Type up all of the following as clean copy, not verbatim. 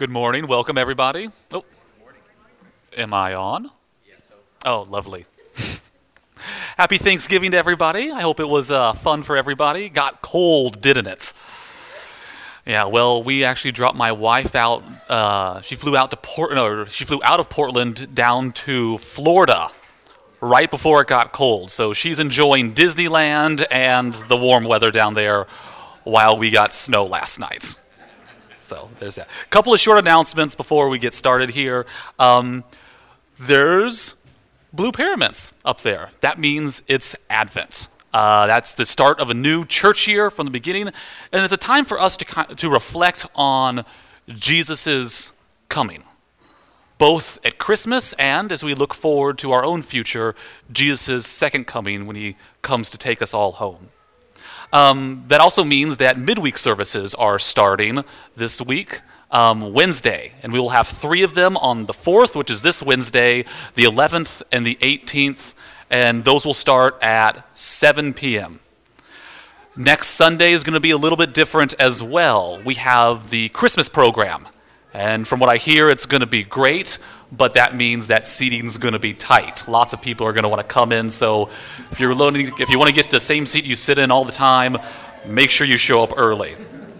Good morning. Welcome, everybody. Oh, am I on? Oh, lovely. Happy Thanksgiving to everybody. I hope it was fun for everybody. Got cold, didn't it? Yeah, well, we actually dropped my wife out. She flew out of Portland down to Florida right before it got cold. So she's enjoying Disneyland and the warm weather down there while we got snow last night. So there's that. A couple of short announcements before we get started here. There's blue pyramids up there. That means it's Advent. That's the start of a new church year from the beginning, and it's a time for us to reflect on Jesus' coming, both at Christmas and as we look forward to our own future, Jesus' second coming when he comes to take us all home. That also means that midweek services are starting this week, Wednesday, and we will have 3 of them on the 4th, which is this Wednesday, the 11th, and the 18th, and those will start at 7 p.m. Next Sunday is going to be a little bit different as well. We have the Christmas program, and from what I hear, it's going to be great, but that means that seating's going to be tight. Lots of people are going to want to come in, so if you want to get the same seat you sit in all the time, make sure you show up early.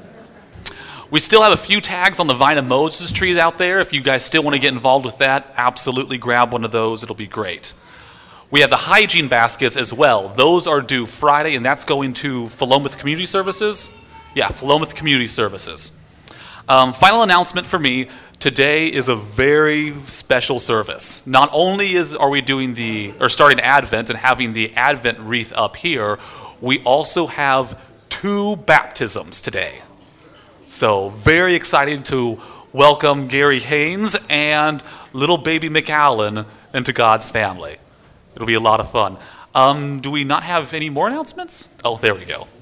We still have a few tags on the Vine of Moses trees out there. If you guys still want to get involved with that, absolutely grab one of those. It'll be great. We have the hygiene baskets as well. Those are due Friday, and that's going to Philomath Community Services. Yeah, Philomath Community Services. Final announcement for me. Today is a very special service. Not only are we starting Advent and having the Advent wreath up here, we also have 2 baptisms today. So very excited to welcome Gary Haynes and little baby McAllen into God's family. It'll be a lot of fun. Do we not have any more announcements? Oh, there we go.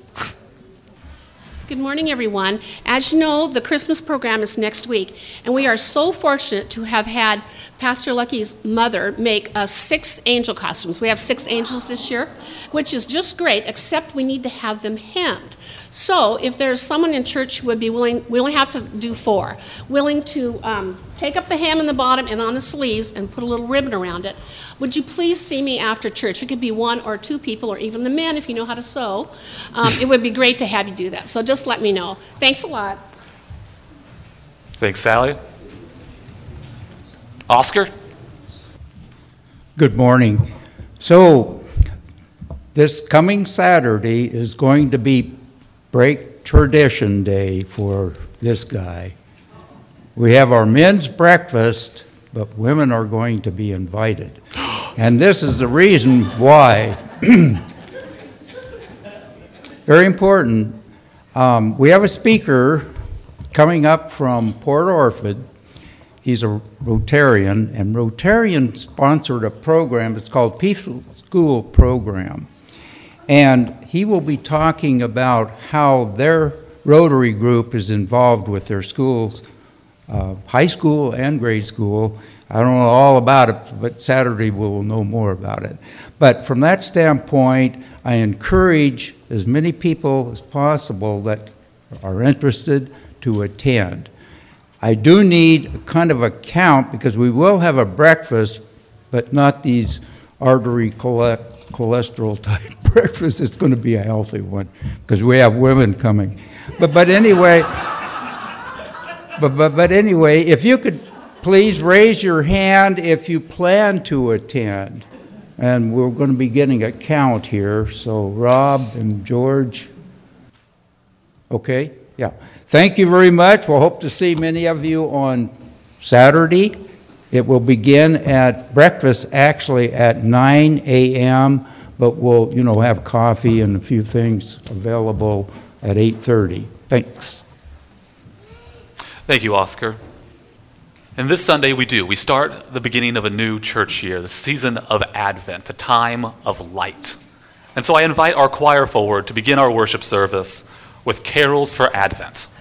Good morning, everyone. As you know, the Christmas program is next week, and we are so fortunate to have had Pastor Lucky's mother make us 6 angel costumes. We have 6 angels this year, which is just great, except we need to have them hemmed. So if there's someone in church who would be willing, we only have to do 4, willing to take up the hem in the bottom and on the sleeves and put a little ribbon around it, would you please see me after church? It could be 1 or 2 people, or even the men if you know how to sew. It would be great to have you do that. So just let me know. Thanks a lot. Thanks, Sally. Oscar? Good morning. So this coming Saturday is going to be Break Tradition Day for this guy. We have our men's breakfast, but women are going to be invited. And this is the reason why. Very important. We have a speaker coming up from Port Orford. He's a Rotarian, and Rotarian sponsored a program. It's called Peaceful School Program. And he will be talking about how their Rotary group is involved with their schools, high school and grade school. I don't know all about it, but Saturday we'll know more about it. But from that standpoint, I encourage as many people as possible that are interested to attend. I do need kind of a count because we will have a breakfast, but not these artery cholesterol type breakfast. It's going to be a healthy one because we have women coming. But anyway, but anyway, if you could please raise your hand if you plan to attend. And we're going to be getting a count here. So Rob and George. Okay, yeah. Thank you very much. We'll hope to see many of you on Saturday. It will begin at breakfast actually at 9 a.m., but we'll, have coffee and a few things available at 8:30. Thanks. Thank you, Oscar. And this Sunday we start the beginning of a new church year, the season of Advent, a time of light. And so I invite our choir forward to begin our worship service with Carols for Advent.